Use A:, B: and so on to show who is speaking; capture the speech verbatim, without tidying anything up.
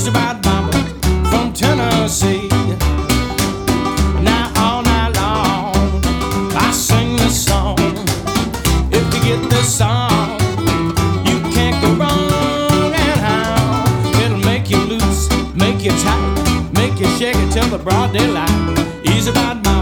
A: Easy Ride Mama from Tennessee. Now all night long I sing this song. If you get this song, you can't go wrong. And how it'll make you loose, make you tight, make you shake it till the broad daylight. Easy Ride Mama